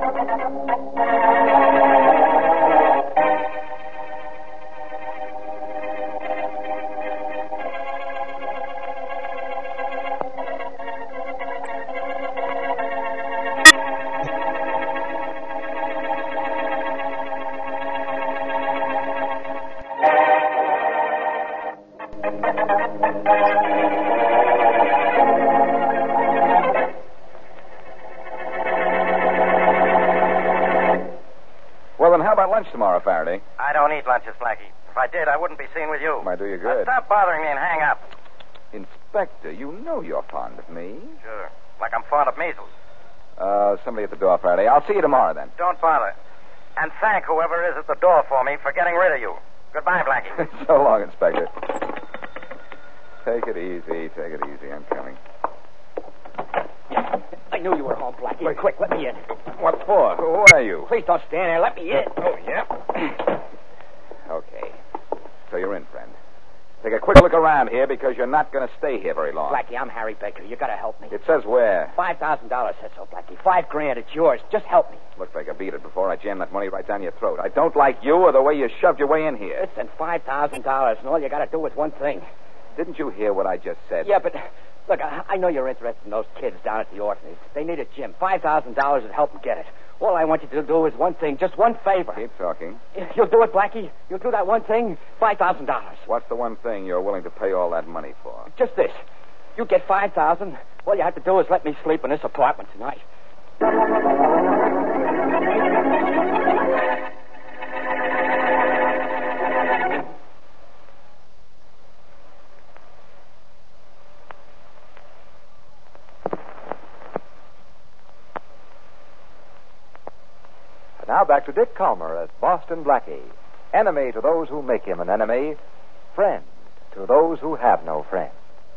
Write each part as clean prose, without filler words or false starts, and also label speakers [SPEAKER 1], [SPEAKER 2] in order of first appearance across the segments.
[SPEAKER 1] Well, then how about lunch tomorrow, Faraday?
[SPEAKER 2] I don't eat lunches, Blackie. If I did, I wouldn't be seen with you.
[SPEAKER 1] Might do you good.
[SPEAKER 2] Now, stop bothering me and hang up.
[SPEAKER 1] Inspector, you know you're fond of me.
[SPEAKER 2] Sure. Like I'm fond of measles.
[SPEAKER 1] Somebody at the door, Faraday. I'll see you tomorrow, then.
[SPEAKER 2] Don't bother. And thank whoever is at the door for me for getting rid of you. Goodbye, Blackie.
[SPEAKER 1] So long, Inspector. Take it easy. Take it easy. I'm coming.
[SPEAKER 3] I knew you were home, Blackie. Wait. Quick, let me in.
[SPEAKER 1] What for? Who are you?
[SPEAKER 3] Please don't stand there. Let me in.
[SPEAKER 1] Oh, yeah. Okay. So you're in, friend. Take a quick look around here because you're not going to stay here very long.
[SPEAKER 3] Blackie, I'm Harry Baker. You got to help me.
[SPEAKER 1] It says where?
[SPEAKER 3] $5,000 says so, Blackie. $5,000. It's yours. Just help me.
[SPEAKER 1] Look like I beat it before I jam that money right down your throat. I don't like you or the way you shoved your way in here.
[SPEAKER 3] Listen, $5,000, and all you got to do is one thing.
[SPEAKER 1] Didn't you hear what I just said?
[SPEAKER 3] Yeah, but look, I know you're interested in those kids down at the orphanage. They need a gym. $5,000 would help them get it. All I want you to do is one thing, just one favor.
[SPEAKER 1] Keep talking.
[SPEAKER 3] You'll do it, Blackie? You'll do that one thing? $5,000.
[SPEAKER 1] What's the one thing you're willing to pay all that money for?
[SPEAKER 3] Just this. You get $5,000. All you have to do is let me sleep in this apartment tonight.
[SPEAKER 4] Now back to Dick Calmer as Boston Blackie. Enemy to those who make him an enemy. Friend to those who have no friend.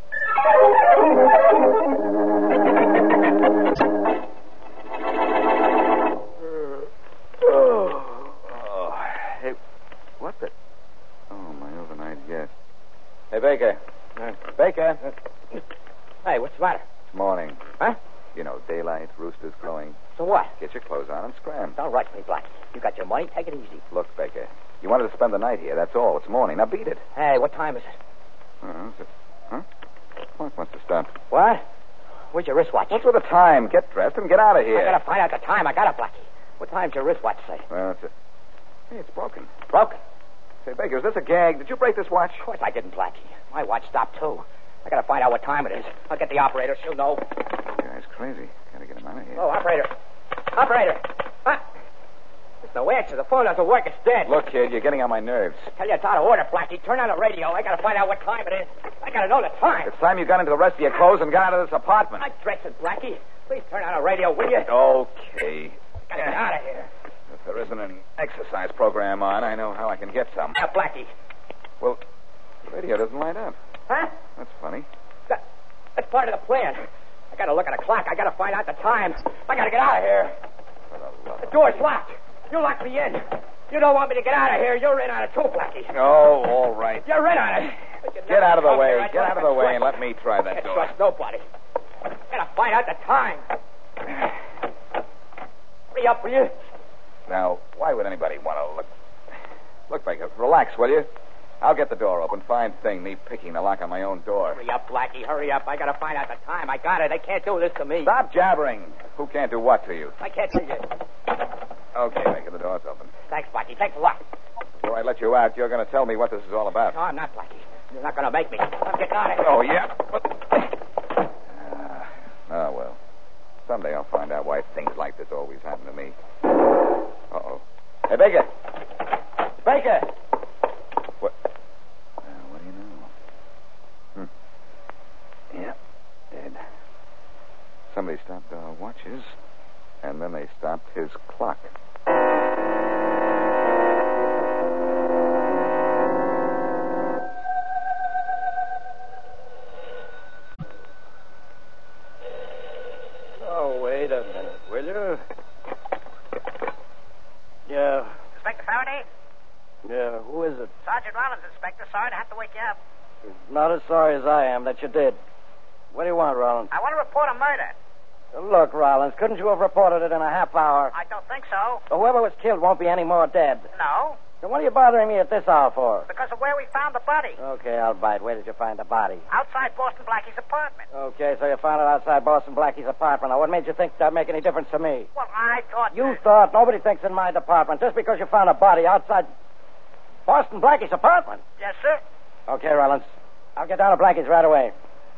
[SPEAKER 1] Hey, what the... Oh, my overnight guest. Hey, Baker. Baker.
[SPEAKER 3] Hey, what's the matter?
[SPEAKER 1] It's morning.
[SPEAKER 3] Huh?
[SPEAKER 1] You know, daylight, roosters crowing.
[SPEAKER 3] So what?
[SPEAKER 1] Get your clothes on and scram.
[SPEAKER 3] Don't rush me, Blackie. You got your money. Take it easy.
[SPEAKER 1] Look, Baker, you wanted to spend the night here. That's all. It's morning. Now beat it.
[SPEAKER 3] Hey, what time is it?
[SPEAKER 1] Huh? Clock must have stopped.
[SPEAKER 3] What? Where's your wristwatch?
[SPEAKER 1] What's with the time? Get dressed and get out of here.
[SPEAKER 3] I gotta find out the time. I got it, Blackie. What time's your wristwatch say?
[SPEAKER 1] Well, Hey, it's broken.
[SPEAKER 3] Broken?
[SPEAKER 1] Say, Baker, is this a gag? Did you break this watch?
[SPEAKER 3] Of course I didn't, Blackie. My watch stopped, too. I gotta find out what time it is. I'll get the operator. She'll know.
[SPEAKER 1] This guy's crazy. Gotta get him out of here.
[SPEAKER 3] Oh, operator. Operator. Huh? There's no answer. The phone doesn't work. It's dead.
[SPEAKER 1] Look, kid, you're getting on my nerves.
[SPEAKER 3] I tell you, it's out of order, Blackie. Turn on the radio. I gotta find out what time it is. I gotta know the time.
[SPEAKER 1] It's time you got into the rest of your clothes and got out of this apartment.
[SPEAKER 3] I'm dressing, Blackie. Please turn on the radio, will you?
[SPEAKER 1] Okay.
[SPEAKER 3] Gotta get out of here.
[SPEAKER 1] If there isn't an exercise program on, I know how I can get some.
[SPEAKER 3] Now, Blackie.
[SPEAKER 1] Well, the radio doesn't light up.
[SPEAKER 3] Huh?
[SPEAKER 1] That's funny.
[SPEAKER 3] That's part of the plan. I gotta look at the clock. I gotta find out the time. I gotta get out of here. The door's locked. You locked me in. You don't want me to get out of here. You're in on it too, Blackie.
[SPEAKER 1] Oh, all right.
[SPEAKER 3] You're in on it.
[SPEAKER 1] Get out of the way. Get out of the way and let me try that
[SPEAKER 3] Can't
[SPEAKER 1] door.
[SPEAKER 3] trust nobody. Gotta find out the time. Hurry up, will you?
[SPEAKER 1] Now, why would anybody want to look? Look, Baker, relax, will you? I'll get the door open. Fine thing, me picking the lock on my own door.
[SPEAKER 3] Hurry up, Blackie. Hurry up. I gotta find out the time. I got it. They can't do this to me.
[SPEAKER 1] Stop jabbering. Who can't do what to you?
[SPEAKER 3] I can't see you.
[SPEAKER 1] Okay, Baker, the door's open.
[SPEAKER 3] Thanks, Blackie. Thanks a lot.
[SPEAKER 1] Before I let you out, you're going to tell me what this is all about.
[SPEAKER 3] No, I'm not, Blackie. You're not gonna make me. I'm getting out of here.
[SPEAKER 1] Oh, yeah? Oh, well. Someday I'll find out why things like this always happen to me. Uh-oh. Hey, Baker! Baker! What? What do you know? Yeah, dead. Somebody stopped our watches, and then they stopped his clock.
[SPEAKER 5] Oh, wait a minute, will you? Yeah.
[SPEAKER 2] Inspector Faraday?
[SPEAKER 5] Yeah, who is it?
[SPEAKER 2] Sergeant Rollins, Inspector. Sorry to have to wake you up.
[SPEAKER 5] Not as sorry as I am that you did. What do you want, Rollins?
[SPEAKER 2] I want to report a murder.
[SPEAKER 5] Look, Rollins, couldn't you have reported it in a half hour?
[SPEAKER 2] I don't think so.
[SPEAKER 5] But whoever was killed won't be any more dead.
[SPEAKER 2] No,
[SPEAKER 5] Then what are you bothering me at this hour for?
[SPEAKER 2] because of where we found the body.
[SPEAKER 5] Okay, I'll bite. Where did you find the body?
[SPEAKER 2] Outside Boston Blackie's apartment.
[SPEAKER 5] Okay, so you found it outside Boston Blackie's apartment. Now, what made you think that'd make any difference to me?
[SPEAKER 2] Well, I thought...
[SPEAKER 5] You thought nobody thinks in my department just because you found a body outside Boston Blackie's apartment.
[SPEAKER 2] Yes, sir.
[SPEAKER 5] Okay, Rollins. I'll get down to Blackie's right away.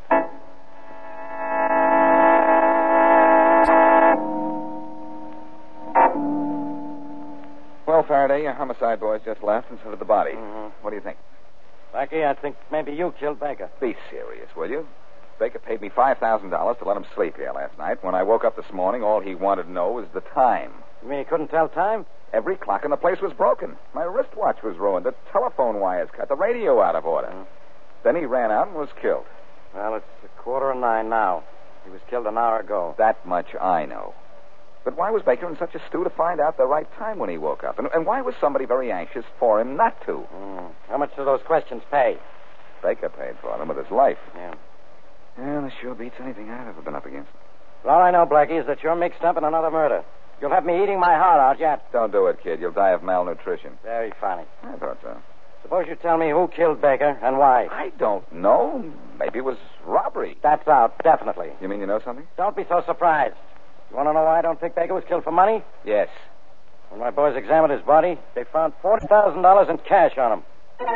[SPEAKER 1] Well, Faraday, your homicide boys just left, and so did the body.
[SPEAKER 5] Mm-hmm.
[SPEAKER 1] What do you think?
[SPEAKER 5] Blackie, I think maybe you killed Baker.
[SPEAKER 1] Be serious, will you? Baker paid me $5,000 to let him sleep here last night. When I woke up this morning, all he wanted to know was the time.
[SPEAKER 5] You mean he couldn't tell time?
[SPEAKER 1] Every clock in the place was broken. My wristwatch was ruined. The telephone wires cut. The radio out of order.
[SPEAKER 5] Mm.
[SPEAKER 1] Then he ran out and was killed.
[SPEAKER 5] Well, it's 9:15 now. He was killed an hour ago.
[SPEAKER 1] That much I know. But why was Baker in such a stew to find out the right time when he woke up? And why was somebody very anxious for him not to?
[SPEAKER 5] How much do those questions pay?
[SPEAKER 1] Baker paid for them with his life.
[SPEAKER 5] Yeah.
[SPEAKER 1] Yeah, this sure beats anything I've ever been up against.
[SPEAKER 5] Well, all I know, Blackie, is that you're mixed up in another murder. You'll have me eating my heart out yet.
[SPEAKER 1] Don't do it, kid. You'll die of malnutrition.
[SPEAKER 5] Very funny.
[SPEAKER 1] I thought so.
[SPEAKER 5] Suppose you tell me who killed Baker and why.
[SPEAKER 1] I don't know. Maybe it was robbery.
[SPEAKER 5] That's out, definitely.
[SPEAKER 1] You mean you know something?
[SPEAKER 5] Don't be so surprised. You want to know why I don't think Baker was killed for money?
[SPEAKER 1] Yes.
[SPEAKER 5] When my boys examined his body, they found $40,000 in cash on him.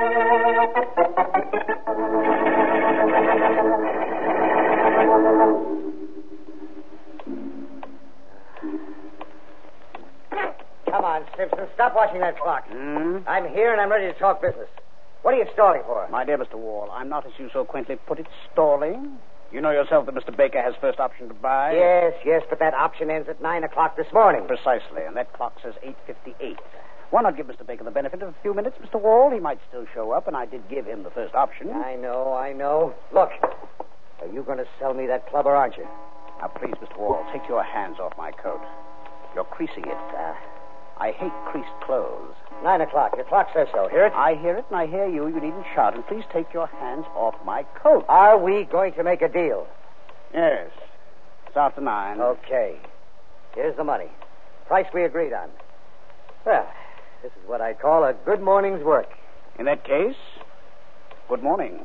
[SPEAKER 3] Come on, Simpson. Stop watching that clock. I'm here and I'm ready to talk business. What are you stalling for?
[SPEAKER 6] My dear Mr. Wall, I'm not, as you so quaintly put it, stalling. You know yourself that Mr. Baker has first option to buy.
[SPEAKER 3] Yes, but that option ends at 9 o'clock this morning.
[SPEAKER 6] Precisely, and that clock says 8:58. Why not give Mr. Baker the benefit of a few minutes, Mr. Wall? He might still show up, and I did give him the first option.
[SPEAKER 3] I know. Look, are you going to sell me that club or aren't you?
[SPEAKER 6] Now, please, Mr. Wall, take your hands off my coat. You're creasing it. I hate creased clothes.
[SPEAKER 3] 9 o'clock. Your clock says so. Hear it?
[SPEAKER 6] I hear it, and I hear you. You needn't shout. And please take your hands off my coat.
[SPEAKER 3] Are we going to make a deal?
[SPEAKER 6] Yes. It's after 9.
[SPEAKER 3] Okay. Here's the money. Price we agreed on. Well, this is what I call a good morning's work.
[SPEAKER 6] In that case, good morning.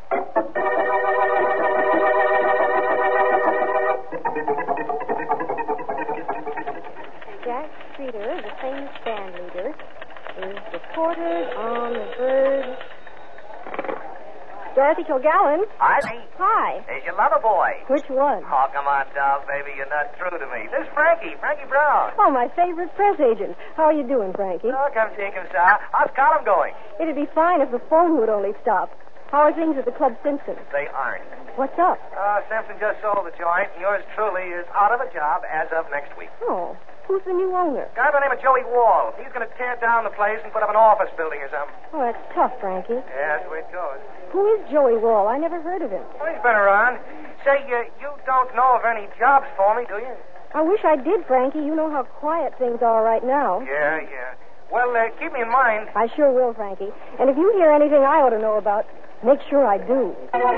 [SPEAKER 7] Jack Streeter, the famous band leader, is reported on the verge. Dorothy Kilgallen.
[SPEAKER 2] Ivy,
[SPEAKER 7] Hi.
[SPEAKER 2] there's your lover boy.
[SPEAKER 7] Which one?
[SPEAKER 2] Oh, come on, doll, baby. You're not true to me. This is Frankie Brown.
[SPEAKER 7] Oh, my favorite press agent. How are you doing, Frankie?
[SPEAKER 2] Oh, come see, come saw. How's column going?
[SPEAKER 7] It'd be fine if the phone would only stop. How are things at the Club Simpson?
[SPEAKER 2] They aren't.
[SPEAKER 7] What's up?
[SPEAKER 2] Simpson just sold the joint, and yours truly is out of a job as of next week.
[SPEAKER 7] Oh, who's the new owner?
[SPEAKER 2] Guy by the name of Joey Wall. He's going to tear down the place and put up an office building or something.
[SPEAKER 7] Oh, that's tough, Frankie.
[SPEAKER 2] Yeah, that's the way it goes.
[SPEAKER 7] Who is Joey Wall? I never heard of him.
[SPEAKER 2] Well, he's been around. Say, you don't know of any jobs for me, do you?
[SPEAKER 7] I wish I did, Frankie. You know how quiet things are right now.
[SPEAKER 2] Yeah. Well, keep me in mind.
[SPEAKER 7] I sure will, Frankie. And if you hear anything I ought to know about, make sure I do.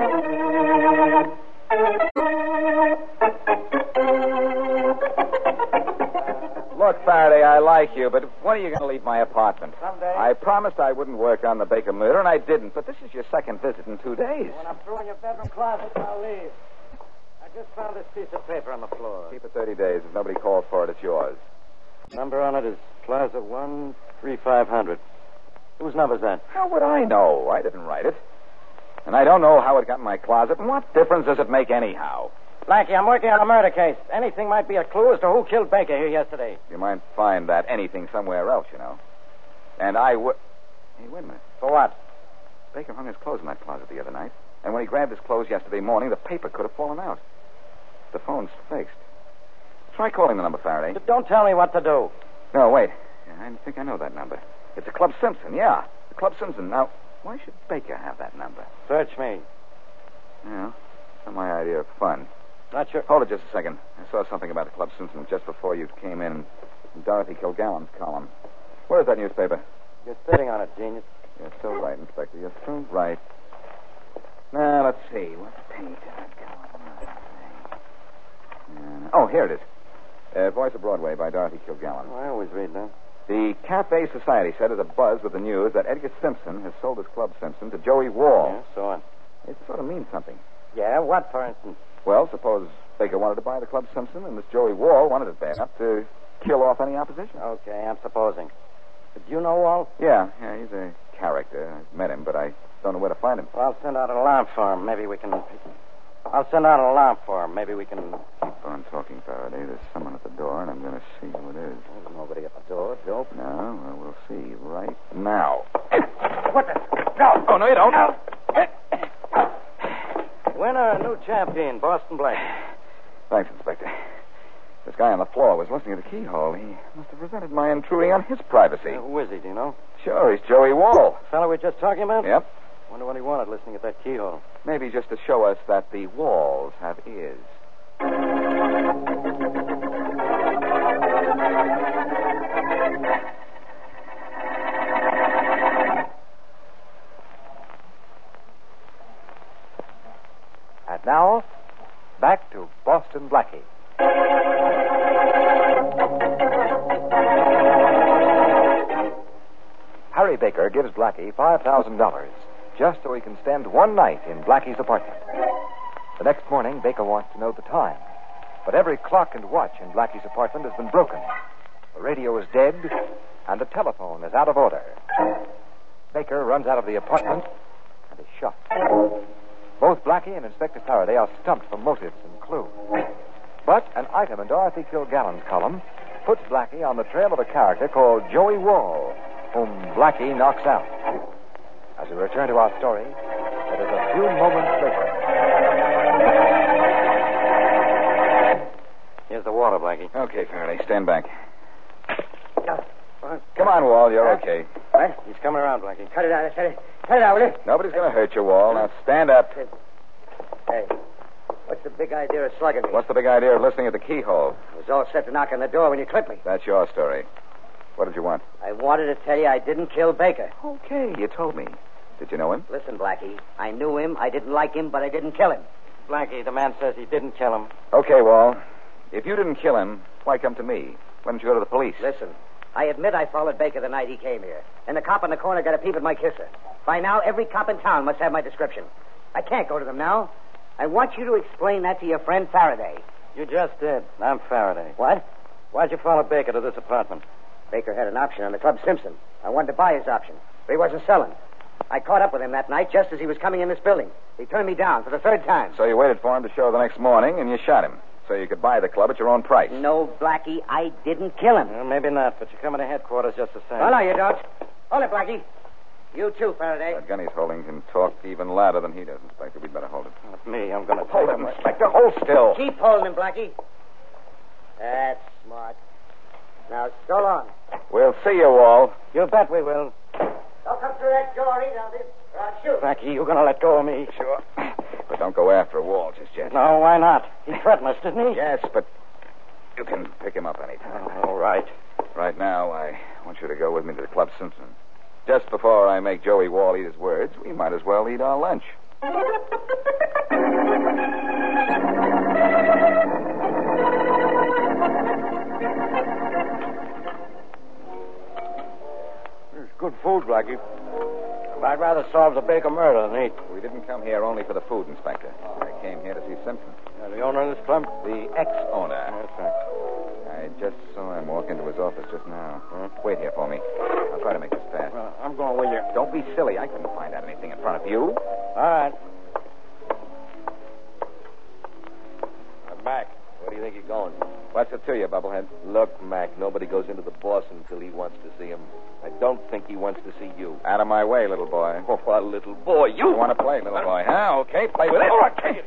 [SPEAKER 1] Look, Faraday, I like you, but when are you going to leave my apartment?
[SPEAKER 5] Someday.
[SPEAKER 1] I promised I wouldn't work on the Baker murder, and I didn't. But this is your second visit in 2 days.
[SPEAKER 5] When I'm through in your bedroom closet, I'll leave. I just found this piece of paper on the floor.
[SPEAKER 1] Keep it 30 days. If nobody calls for it, it's yours.
[SPEAKER 5] Number on it is Plaza 13500. Whose number's that?
[SPEAKER 1] How would I know? I didn't write it. And I don't know how it got in my closet. And what difference does it make anyhow?
[SPEAKER 5] Blackie, I'm working on a murder case. Anything might be a clue as to who killed Baker here yesterday.
[SPEAKER 1] You might find that anything somewhere else, you know. And I would... Hey, wait a minute.
[SPEAKER 5] For what?
[SPEAKER 1] Baker hung his clothes in that closet the other night. And when he grabbed his clothes yesterday morning, the paper could have fallen out. The phone's fixed. Try calling the number, Faraday.
[SPEAKER 5] Don't tell me what to do.
[SPEAKER 1] No, wait. I think I know that number. It's a Club Simpson, yeah. The Club Simpson. Now, why should Baker have that number?
[SPEAKER 5] Search me.
[SPEAKER 1] Yeah, that's my idea of fun.
[SPEAKER 5] Not sure.
[SPEAKER 1] Hold it just a second. I saw something about the Club Simpson just before you came in Dorothy Kilgallen's column. Where's that newspaper?
[SPEAKER 5] You're sitting on it, genius.
[SPEAKER 1] You're so right, Inspector. You're so right. Now, let's see. What page did that column? Oh, here it is. Voice of Broadway by Dorothy Kilgallen.
[SPEAKER 5] I always read that.
[SPEAKER 1] The Cafe Society said there's a buzz with the news that Edgar Simpson has sold his Club Simpson to Joey Wall.
[SPEAKER 5] Yeah, so on.
[SPEAKER 1] It sort of means something.
[SPEAKER 5] Yeah, what, for instance?
[SPEAKER 1] Well, suppose Baker wanted to buy the Club Simpson and this Joey Wall wanted it bad enough to kill off any opposition.
[SPEAKER 5] Okay, I'm supposing. But do you know Wall?
[SPEAKER 1] Yeah, he's a character. I've met him, but I don't know where to find him.
[SPEAKER 5] Well, I'll send out an alarm for him. Maybe we can... Keep
[SPEAKER 1] on talking, Faraday. There's someone at the door, and I'm going to see who it is.
[SPEAKER 5] There's nobody at the door. Dope.
[SPEAKER 1] No, well, we'll see right now.
[SPEAKER 5] What the... No!
[SPEAKER 1] Oh, no, you don't.
[SPEAKER 5] No! Winner, new champion, Boston Blake.
[SPEAKER 1] Thanks, Inspector. This guy on the floor was listening to the keyhole. He must have resented my intruding on his privacy.
[SPEAKER 5] Who is he, do you know?
[SPEAKER 1] Sure, he's Joey Wall.
[SPEAKER 5] The fellow we were just talking about?
[SPEAKER 1] Yep.
[SPEAKER 5] Wonder what he wanted listening at that keyhole.
[SPEAKER 1] Maybe just to show us that the walls have ears.
[SPEAKER 4] And now, back to Boston Blackie. Harry Baker gives Blackie $5,000 just so he can spend one night in Blackie's apartment. The next morning, Baker wants to know the time. But every clock and watch in Blackie's apartment has been broken. The radio is dead, and the telephone is out of order. Baker runs out of the apartment and is shot. Both Blackie and Inspector Faraday are stumped for motives and clues. But an item in Dorothy Kilgallen's column puts Blackie on the trail of a character called Joey Wall, whom Blackie knocks out. As we return to our story, it is a few moments later.
[SPEAKER 5] Here's the water, Blackie.
[SPEAKER 1] Okay, Faraday, stand back. Come on, Wall, you're okay.
[SPEAKER 5] What? He's coming around, Blackie.
[SPEAKER 3] Cut it out, cut it out, will you?
[SPEAKER 1] Nobody's going to hurt you, Wall. Now stand up.
[SPEAKER 3] Hey, what's the big idea of slugging me?
[SPEAKER 1] What's the big idea of listening at the keyhole?
[SPEAKER 3] I was all set to knock on the door when you clipped me.
[SPEAKER 1] That's your story. What did you want?
[SPEAKER 3] I wanted to tell you I didn't kill Baker.
[SPEAKER 1] Okay, you told me. Did you know him?
[SPEAKER 3] Listen, Blackie, I knew him, I didn't like him, but I didn't kill him.
[SPEAKER 5] Blackie, the man says he didn't kill him.
[SPEAKER 1] Okay, Wall. If you didn't kill him, why come to me? Why didn't you go to the police?
[SPEAKER 3] Listen, I admit I followed Baker the night he came here. And the cop on the corner got a peep at my kisser. By now, every cop in town must have my description. I can't go to them now. I want you to explain that to your friend Faraday.
[SPEAKER 5] You just did. I'm Faraday.
[SPEAKER 3] What?
[SPEAKER 5] Why'd you follow Baker to this apartment?
[SPEAKER 3] Baker had an option on the Club Simpson. I wanted to buy his option, but he wasn't selling. I caught up with him that night just as he was coming in this building. He turned me down for the third time.
[SPEAKER 1] So you waited for him to show the next morning, and you shot him, so you could buy the club at your own price.
[SPEAKER 3] No, Blackie, I didn't kill him.
[SPEAKER 5] Well, maybe not, but you're coming to headquarters just the same.
[SPEAKER 3] Oh, no, you don't. Hold it, Blackie. You too, Faraday.
[SPEAKER 1] That gun he's holding can talk even louder than he does, Inspector. We'd better hold it.
[SPEAKER 5] Not me. I'm going to
[SPEAKER 1] Hold him, Inspector. Hold still.
[SPEAKER 3] Keep holding him, Blackie. That's smart. Now, so long.
[SPEAKER 1] We'll see you all.
[SPEAKER 5] You bet we will.
[SPEAKER 3] Don't come through that door either, or I'll shoot.
[SPEAKER 5] Blackie, you're going to let go of me.
[SPEAKER 1] Sure. But don't go after Wall just yet.
[SPEAKER 5] No, why not? He threatened us, didn't he?
[SPEAKER 1] Yes, but you can pick him up anytime.
[SPEAKER 5] All right.
[SPEAKER 1] Right now, I want you to go with me to the Club Simpson. Just before I make Joey Wall eat his words, we might as well eat our lunch.
[SPEAKER 5] It's good food, Blackie. I'd rather solve the Baker murder than eat.
[SPEAKER 1] We didn't come here only for the food, Inspector. I came here to see Simpson.
[SPEAKER 5] The owner of this club?
[SPEAKER 1] The ex-owner.
[SPEAKER 5] That's right.
[SPEAKER 1] I just saw him walk into his office just now. Wait here for me. I'll try to make this fast.
[SPEAKER 5] Well, I'm going with you.
[SPEAKER 1] Don't be silly. I couldn't find out anything in front of you.
[SPEAKER 5] All right. I'm back. Where do you think you're going?
[SPEAKER 1] What's it to you, Bubblehead?
[SPEAKER 8] Look, Mac, nobody goes into the boss until he wants to see him. I don't think he wants to see you.
[SPEAKER 1] Out of my way, little boy.
[SPEAKER 8] Oh, what little boy, you
[SPEAKER 1] want to play, little boy, huh? Okay, play with it.
[SPEAKER 8] All right, take it.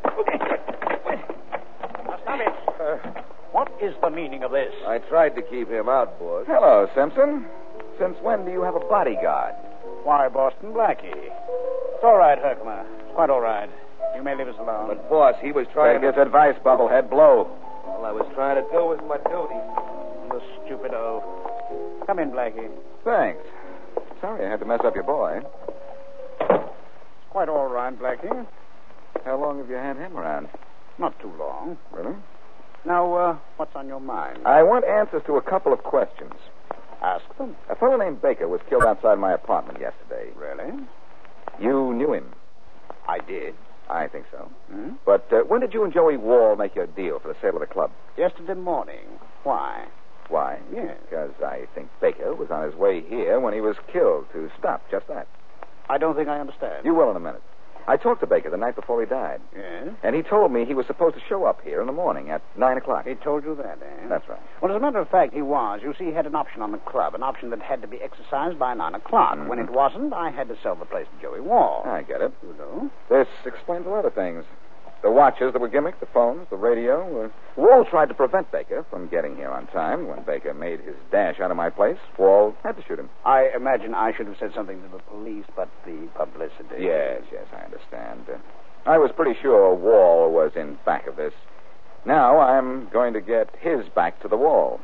[SPEAKER 6] Now, stop it. What is the meaning of this?
[SPEAKER 8] I tried to keep him out, boss.
[SPEAKER 1] Hello, Simpson. Since when do you have a bodyguard?
[SPEAKER 6] Why, Boston Blackie. It's all right, Herkimer. It's quite all right. You may leave us alone.
[SPEAKER 8] But, boss, he was trying
[SPEAKER 1] Take his advice, Bubblehead. Blow.
[SPEAKER 8] All I was trying to do was my duty.
[SPEAKER 6] The stupido. Come in, Blackie.
[SPEAKER 1] Thanks. Sorry I had to mess up your boy.
[SPEAKER 6] It's quite all right, Blackie.
[SPEAKER 1] How long have you had him around?
[SPEAKER 6] Not too long.
[SPEAKER 1] Really?
[SPEAKER 6] Now, what's on your mind?
[SPEAKER 1] I want answers to a couple of questions.
[SPEAKER 6] Ask them.
[SPEAKER 1] A fellow named Baker was killed outside my apartment yesterday.
[SPEAKER 6] Really?
[SPEAKER 1] You knew him.
[SPEAKER 6] I did.
[SPEAKER 1] I think so.
[SPEAKER 6] Hmm?
[SPEAKER 1] But when did you and Joey Wall make your deal for the sale of the club?
[SPEAKER 6] Yesterday morning. Why?
[SPEAKER 1] Why?
[SPEAKER 6] Yes.
[SPEAKER 1] Because I think Baker was on his way here when he was killed to stop just that.
[SPEAKER 6] I don't think I understand.
[SPEAKER 1] You will in a minute. I talked to Baker the night before he died.
[SPEAKER 6] Yes?
[SPEAKER 1] And he told me he was supposed to show up here in the morning at 9 o'clock.
[SPEAKER 6] He told you that, eh?
[SPEAKER 1] That's right.
[SPEAKER 6] Well, as a matter of fact, he was. You see, he had an option on the club, an option that had to be exercised by 9 o'clock.
[SPEAKER 1] Mhm.
[SPEAKER 6] When it wasn't, I had to sell the place to Joey Wall.
[SPEAKER 1] I get it.
[SPEAKER 6] You know?
[SPEAKER 1] This explains a lot of things. The watches that were gimmicked, the phones, the radio. Wall tried to prevent Baker from getting here on time. When Baker made his dash out of my place, Wall had to shoot him.
[SPEAKER 6] I imagine I should have said something to the police, but the publicity...
[SPEAKER 1] Yes, I understand. I was pretty sure Wall was in back of this. Now I'm going to get his back to the wall.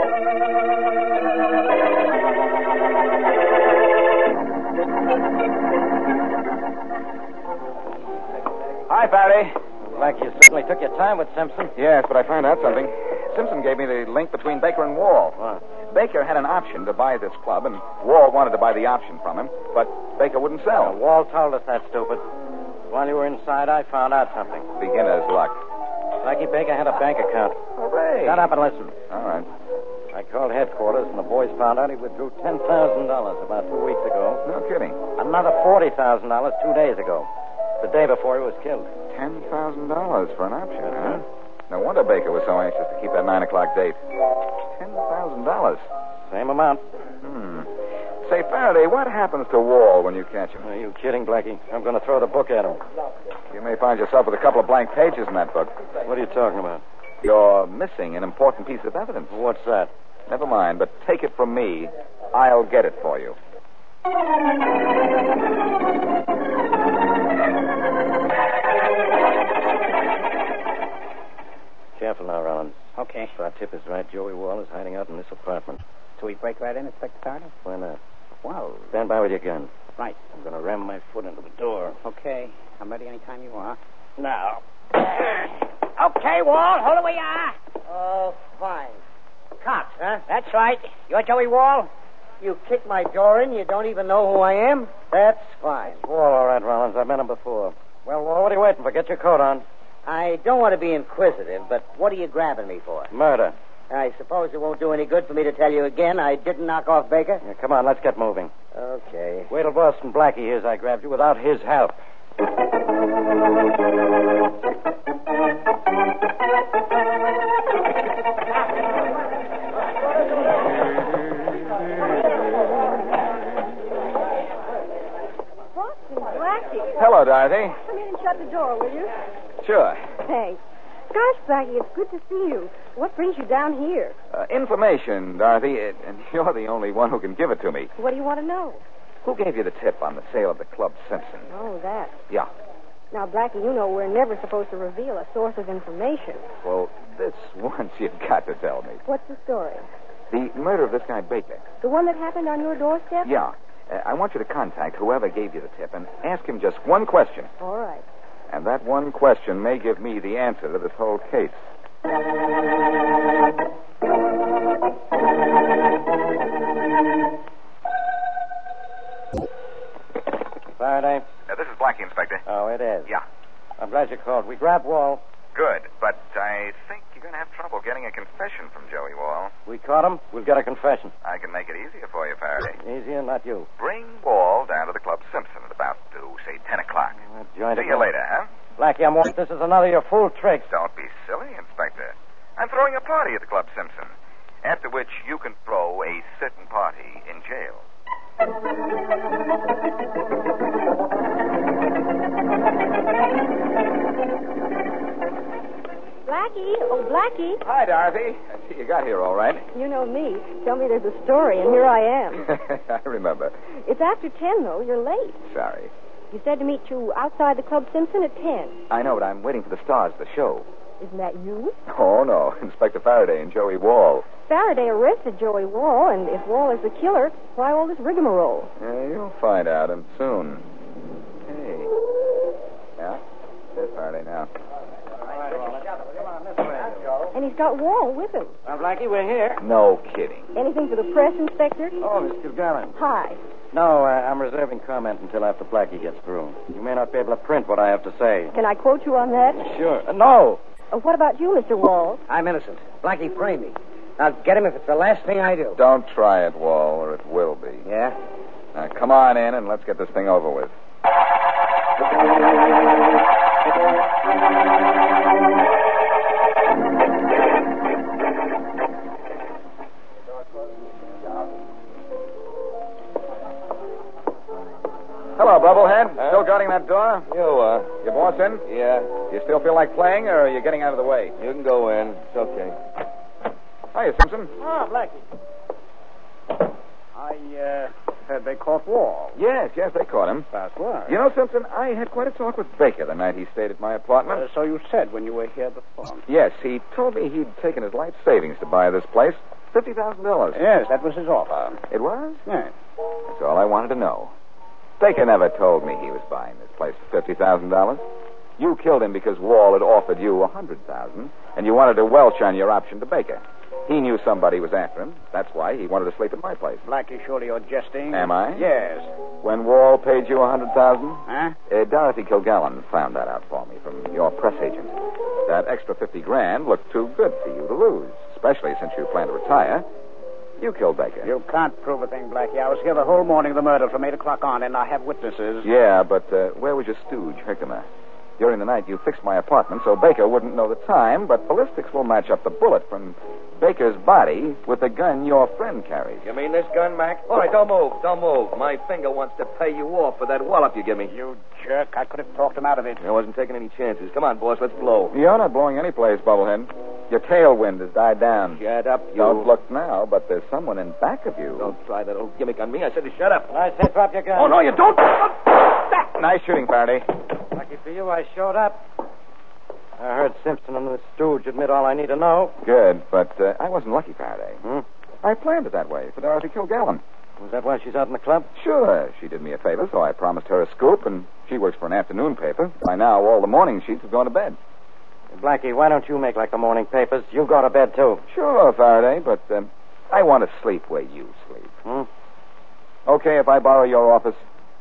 [SPEAKER 1] Hi, Faraday.
[SPEAKER 5] Like you certainly took your time with Simpson.
[SPEAKER 1] Yes, but I found out something. Simpson gave me the link between Baker and Wall.
[SPEAKER 5] What?
[SPEAKER 1] Baker had an option to buy this club, and Wall wanted to buy the option from him, but Baker wouldn't sell.
[SPEAKER 5] Wall told us that, stupid. While you were inside, I found out something.
[SPEAKER 1] Beginner's luck.
[SPEAKER 5] Blackie Baker had a bank account.
[SPEAKER 1] Hooray.
[SPEAKER 5] Shut up and listen.
[SPEAKER 1] All right.
[SPEAKER 5] I called headquarters, and the boys found out he withdrew $10,000 about 2 weeks ago.
[SPEAKER 1] No kidding.
[SPEAKER 5] Another $40,000 2 days ago. The day before he was killed.
[SPEAKER 1] $10,000 for an option, huh? No wonder Baker was so anxious to keep that 9 o'clock date. $10,000.
[SPEAKER 5] Same amount.
[SPEAKER 1] Say, Faraday, what happens to Wall when you catch him?
[SPEAKER 5] Are you kidding, Blackie? I'm going to throw the book at him.
[SPEAKER 1] You may find yourself with a couple of blank pages in that book.
[SPEAKER 5] What are you talking about?
[SPEAKER 1] You're missing an important piece of evidence.
[SPEAKER 5] What's that?
[SPEAKER 1] Never mind, but take it from me. I'll get it for you.
[SPEAKER 5] Careful now, Rollins.
[SPEAKER 6] Okay.
[SPEAKER 5] If our tip is right, Joey Wall is hiding out in this apartment.
[SPEAKER 6] So we break right in, Inspector Faraday?
[SPEAKER 5] Why not?
[SPEAKER 6] Well,
[SPEAKER 5] Stand by with your gun.
[SPEAKER 6] right.
[SPEAKER 5] I'm going to ram my foot into the door.
[SPEAKER 6] Okay. I'm ready anytime you are.
[SPEAKER 5] Now.
[SPEAKER 3] Okay, Wall, hold it where you are.
[SPEAKER 5] Oh, fine.
[SPEAKER 3] Cops, huh? That's right. You're Joey Wall?
[SPEAKER 5] You kicked my door in. You don't even know who I am? That's fine. Wall, all right, Rollins. I've met him before. Well, Wall, what are you waiting for? Get your coat on.
[SPEAKER 9] I don't want to be inquisitive, but what are you grabbing me for?
[SPEAKER 5] Murder.
[SPEAKER 9] I suppose it won't do any good for me to tell you again I didn't knock off Baker?
[SPEAKER 5] Yeah, come on, let's get moving.
[SPEAKER 9] Okay.
[SPEAKER 5] Wait till Boston Blackie hears I grabbed you without his help.
[SPEAKER 7] Boston Blackie.
[SPEAKER 1] Hello, Dorothy.
[SPEAKER 7] Come in and shut the door, will you?
[SPEAKER 1] Sure.
[SPEAKER 7] Thanks. Gosh, Blackie, it's good to see you. What brings you down here?
[SPEAKER 1] Information, Dorothy, and you're the only one who can give it to me.
[SPEAKER 7] What do you want to know?
[SPEAKER 1] Who gave you the tip on the sale of the Club Simpson?
[SPEAKER 7] Oh, that.
[SPEAKER 1] Yeah.
[SPEAKER 7] Now, Blackie, you know we're never supposed to reveal a source of information.
[SPEAKER 1] Well, this once you've got to tell me.
[SPEAKER 7] What's the story?
[SPEAKER 1] The murder of this guy Baker.
[SPEAKER 7] The one that happened on your doorstep?
[SPEAKER 1] Yeah. I want you to contact whoever gave you the tip and ask him just one question.
[SPEAKER 7] All right.
[SPEAKER 1] And that one question may give me the answer to this whole case.
[SPEAKER 5] Faraday?
[SPEAKER 1] This is Blackie, Inspector.
[SPEAKER 5] Oh, it is.
[SPEAKER 1] Yeah.
[SPEAKER 5] I'm glad you called. We grabbed Wall.
[SPEAKER 1] Good, but I think you're going to have trouble getting a confession from Joey Wall.
[SPEAKER 5] We caught him. We'll get a confession.
[SPEAKER 1] I can make it easier for you, Faraday.
[SPEAKER 5] Easier, not you.
[SPEAKER 1] Bring Wall down to the Club Simpson at about, say, 10 o'clock.
[SPEAKER 5] Joint
[SPEAKER 1] See you later, huh?
[SPEAKER 5] Blackie, I'm warning. This is another of your fool tricks.
[SPEAKER 1] Don't be silly, Inspector. I'm throwing a party at the Club Simpson, after which you can throw a sitting party in jail.
[SPEAKER 7] Blackie, oh, Blackie.
[SPEAKER 1] Hi, Dorothy. I see you got here all right.
[SPEAKER 7] You know me. Tell me there's a story, and here I am.
[SPEAKER 1] I remember.
[SPEAKER 7] It's after 10, though. You're late.
[SPEAKER 1] Sorry.
[SPEAKER 7] You said to meet you outside the Club Simpson at 10.
[SPEAKER 1] I know, but I'm waiting for the stars of the show.
[SPEAKER 7] Isn't that you?
[SPEAKER 1] Oh, no. Inspector Faraday and Joey Wall.
[SPEAKER 7] Faraday arrested Joey Wall, and if Wall is the killer, why all this rigmarole?
[SPEAKER 1] You'll find out, and soon. Hey. Yeah? There's Faraday now.
[SPEAKER 5] Come on, this way.
[SPEAKER 7] And he's got Wall with him.
[SPEAKER 5] Well, Blackie, we're here.
[SPEAKER 1] No kidding.
[SPEAKER 7] Anything for the press, Inspector?
[SPEAKER 5] Oh, Miss Kilgallen.
[SPEAKER 7] Hi.
[SPEAKER 5] No, I'm reserving comment until after Blackie gets through. You may not be able to print what I have to say.
[SPEAKER 7] Can I quote you on that?
[SPEAKER 5] Sure. No.
[SPEAKER 7] What about you, Mr. Wall?
[SPEAKER 3] I'm innocent. Blackie framed me. I'll get him if it's the last thing I do.
[SPEAKER 1] Don't try it, Wall, or it will be.
[SPEAKER 3] Yeah?
[SPEAKER 1] Now, come on in and let's get this thing over with. Hello, Bubblehead. Still guarding that door?
[SPEAKER 8] You,
[SPEAKER 1] Your boss in?
[SPEAKER 8] Yeah.
[SPEAKER 1] You still feel like playing, or are you getting out of the way?
[SPEAKER 8] You can go in. It's okay.
[SPEAKER 1] Hiya, Simpson.
[SPEAKER 5] Ah, Blackie. I heard they caught Wall.
[SPEAKER 1] Yes, they caught him.
[SPEAKER 5] Fast work.
[SPEAKER 1] You know, Simpson, I had quite a talk with Baker the night he stayed at my apartment.
[SPEAKER 5] So you said when you were here before.
[SPEAKER 1] Yes, he told me he'd taken his life savings to buy this place. $50,000.
[SPEAKER 5] Yes, that was his offer.
[SPEAKER 1] It was?
[SPEAKER 5] Yes.
[SPEAKER 1] That's all I wanted to know. Baker never told me he was buying this place for $50,000. You killed him because Wall had offered you $100,000, and you wanted to welch on your option to Baker. He knew somebody was after him. That's why he wanted to sleep at my place.
[SPEAKER 5] Blackie, surely you're jesting.
[SPEAKER 1] Am I?
[SPEAKER 5] Yes.
[SPEAKER 1] When Wall paid you $100,000?
[SPEAKER 5] Huh?
[SPEAKER 1] Dorothy Kilgallen found that out for me from your press agent. That extra $50,000 looked too good for you to lose, especially since you plan to retire. You killed Baker.
[SPEAKER 5] You can't prove a thing, Blackie. I was here the whole morning of the murder from 8 o'clock on, and I have witnesses.
[SPEAKER 1] Yeah, but where was your stooge, Herkimer? During the night, you fixed my apartment so Baker wouldn't know the time, but ballistics will match up the bullet from Baker's body with the gun your friend carries.
[SPEAKER 8] You mean this gun, Mac? All right, don't move. Don't move. My finger wants to pay you off for that wallop you give me.
[SPEAKER 5] You jerk. I could have talked him out of it.
[SPEAKER 8] I wasn't taking any chances. Come on, boss. Let's blow.
[SPEAKER 1] You're not blowing any place, Bubblehead. Your tailwind has died down.
[SPEAKER 8] Shut up, you.
[SPEAKER 1] Don't look now, but there's someone in back of you.
[SPEAKER 8] Don't try that old gimmick on me. I said to shut up.
[SPEAKER 5] I said drop your gun.
[SPEAKER 8] Oh, no, you don't.
[SPEAKER 1] Nice shooting, Faraday.
[SPEAKER 5] Lucky for you, I showed up. I heard Simpson and the stooge admit all I need to know.
[SPEAKER 1] Good, but I wasn't lucky, Faraday.
[SPEAKER 5] Hmm?
[SPEAKER 1] I planned it that way for Dorothy Kilgallen.
[SPEAKER 5] Was that why she's out in the club?
[SPEAKER 1] Sure. She did me a favor, so I promised her a scoop, and she works for an afternoon paper. By now, all the morning sheets have gone to bed.
[SPEAKER 5] Blackie, why don't you make like the morning papers? You go to bed, too.
[SPEAKER 1] Sure, Faraday, but I want to sleep where you sleep.
[SPEAKER 5] Hmm?
[SPEAKER 1] Okay, if I borrow your office.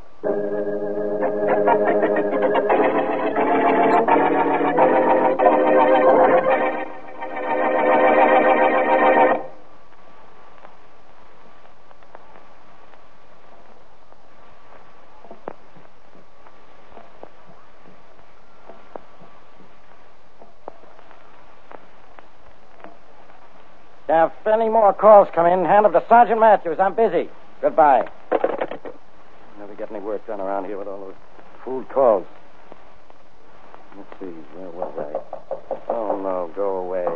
[SPEAKER 5] Now, if any more calls come in, hand them to Sergeant Matthews. I'm busy. Goodbye. Never get any work done around here with all those food calls. Let's see, where was I? Oh, no, go away.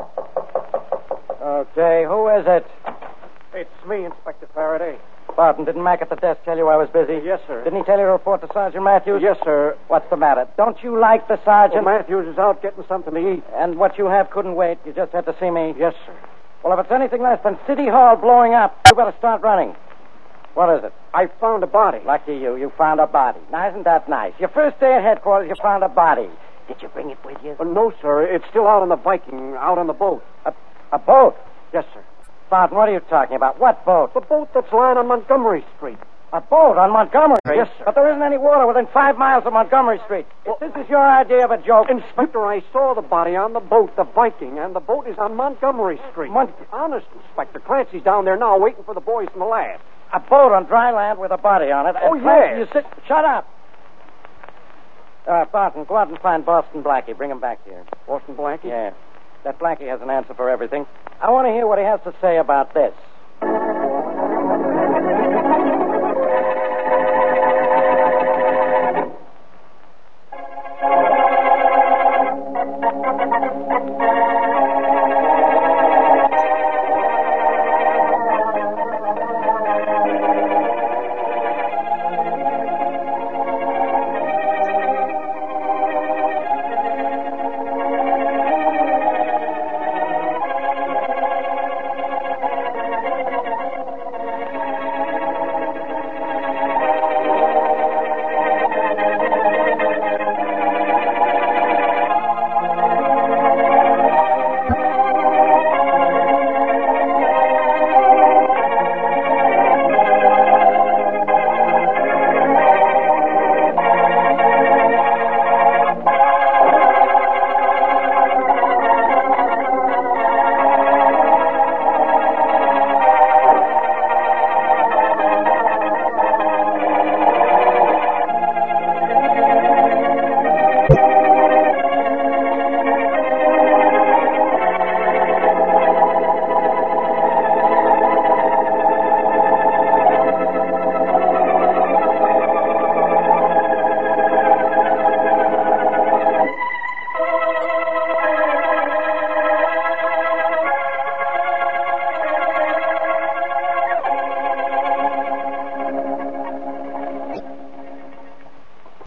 [SPEAKER 5] Okay, who is it?
[SPEAKER 9] It's me, Inspector Faraday.
[SPEAKER 5] Barton, didn't Mac at the desk tell you I was busy?
[SPEAKER 9] Yes, sir.
[SPEAKER 5] Didn't he tell you to report to Sergeant Matthews?
[SPEAKER 9] Yes, sir.
[SPEAKER 5] What's the matter? Don't you like the sergeant?
[SPEAKER 9] Well, Matthews is out getting something to eat.
[SPEAKER 5] And what you have couldn't wait. You just had to see me.
[SPEAKER 9] Yes, sir.
[SPEAKER 5] Well, if it's anything less than City Hall blowing up, you better start running. What is it?
[SPEAKER 9] I found a body.
[SPEAKER 5] Lucky you. You found a body. Now, isn't that nice? Your first day at headquarters, you found a body. Did you bring it with you?
[SPEAKER 9] No, sir. It's still out on the Viking, out on the boat.
[SPEAKER 5] A boat?
[SPEAKER 9] Yes, sir.
[SPEAKER 5] Barton, what are you talking about? What boat?
[SPEAKER 9] The boat that's lying on Montgomery Street.
[SPEAKER 5] A boat on Montgomery Street?
[SPEAKER 9] Yes, sir.
[SPEAKER 5] But there isn't any water within 5 miles of Montgomery Street. If this is your idea of a joke...
[SPEAKER 9] Inspector, I saw the body on the boat, the Viking, and the boat is on Montgomery Street. Honest, Inspector. Clancy's down there now waiting for the boys from the lab.
[SPEAKER 5] A boat on dry land with a body on it.
[SPEAKER 9] Oh,
[SPEAKER 5] and Clancy,
[SPEAKER 9] yes.
[SPEAKER 5] You sit... Shut up. Barton, go out and find Boston Blackie. Bring him back here.
[SPEAKER 9] Boston Blackie?
[SPEAKER 5] Yeah. That Blackie has an answer for everything. I want to hear what he has to say about this.